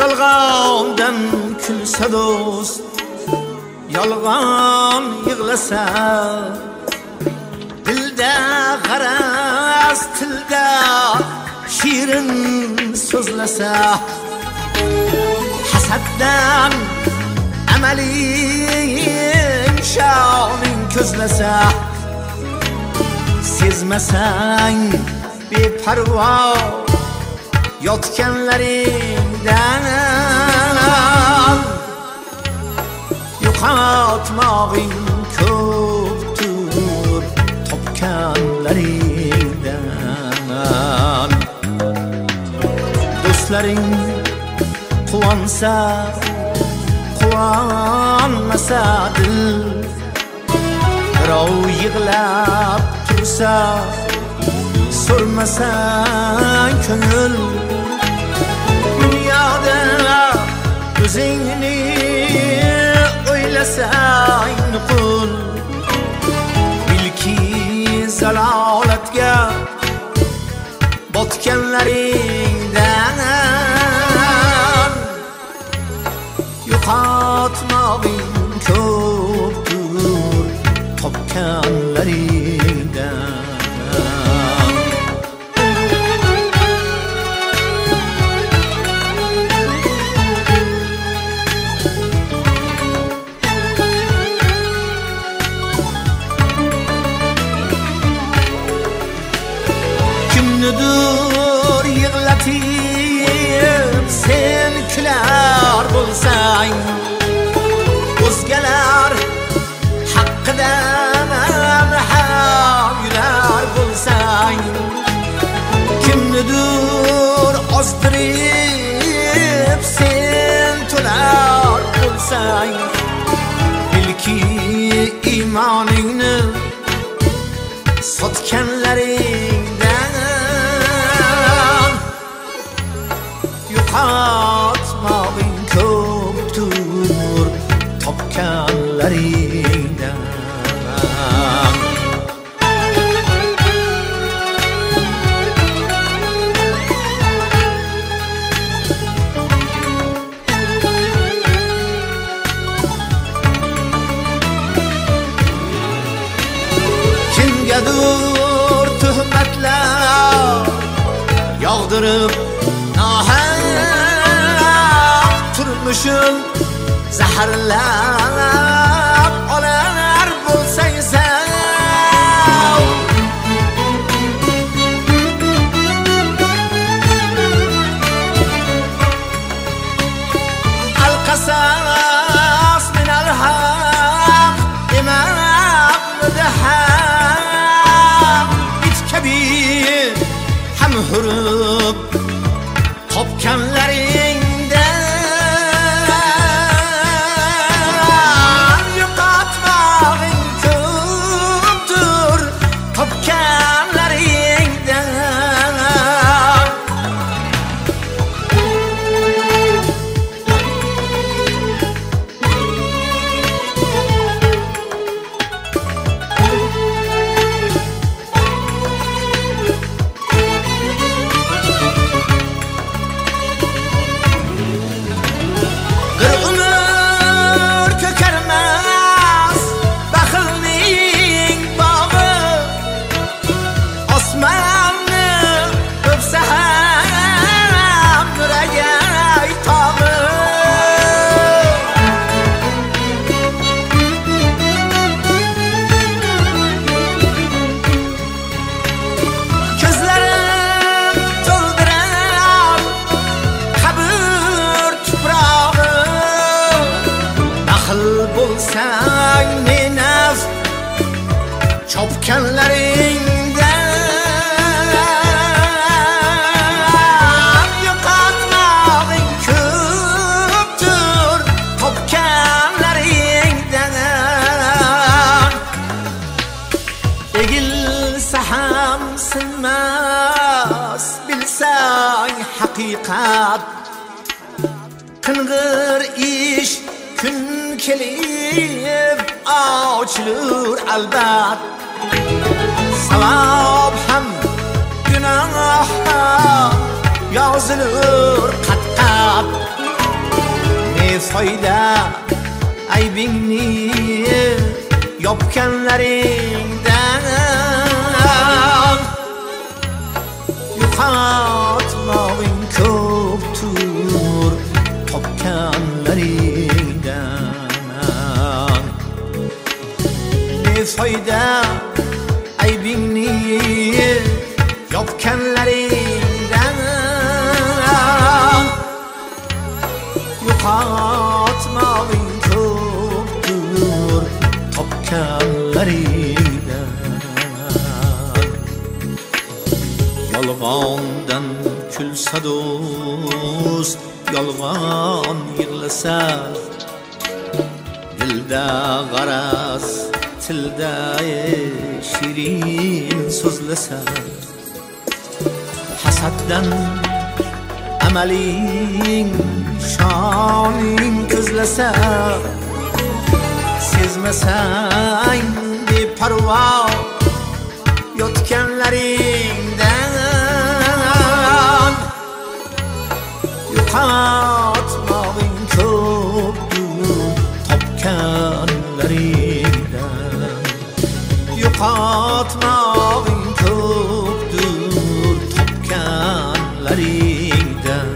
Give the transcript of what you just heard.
Yolg'ondan kulsa do'st, yolg'on yig'lasa, dilda g'araz, tilda shirin so'zlasa, hasaddan amaling shoning ko'zlasa, sezmasang beparvo yotganlaringdan yo'qotmog'ing ko'pdir topganlaringdan. Do'stlaring quvonsa, quvonmasa dil, birov yig'lab tursa, so'rmasang ko'ngil. Dunyoda o'zingni o'ylasang nuqul, bilki zalolatga botganlaringdan yo'qotmog'ing ko'pdir topganlaringdan. Kimnidir yig'latib sen kular bo'lsang, o'zgalar haqqida ham yular bo'lsang, kimnidir ozdirib sen to'lar bo'lsang, bilki iymoningni sotganlaringdan yo'qotmog'ing ko'pdir topganlaringdan. Kimgadir tuhmatlar yog'dirib nohaq turmushim zaharlab olar bo'lsang sen, al-qasas min al-haq imamida ham it kabi ham hurib topganlaringdan yo'qotmog'ing ko'pdir topganlaringdan. Bir umr ko'karmas baxilning bog'i, osmonni o'psa ham yuragi tog'i. Ko'zlarim to'ldirar qabr tuprog'i, baxil bo'lsang menaf chopganlaringdan yo'qotmog'ing ko'pdir topganlaringdan. Egilsa ham sinmas bilsang haqiqat, qing'ir ish kun kelib ochilur albat. Savob ham gunoh ham yozilur qat-qat. foyda aybingni yopganlaringdan yo'qotmog'ing ko'ptur topganlaringdan. Ne foyda aybingni yopganlaringdan yo'qotmog'ing ko'ptur topganlaringdan. Yolg'ondan kulsa do'st, yolg'on yig'lasa, dilda g'araz, tilda shirin so'zlasa, hasaddan amaling shoning ko'zlasa, sezmasang beparvo yotganlaringdan yo'qotmog'ing ko'pdur topganlaringdan. Yo'qotmog'ing ko'pdur topganlaringdan.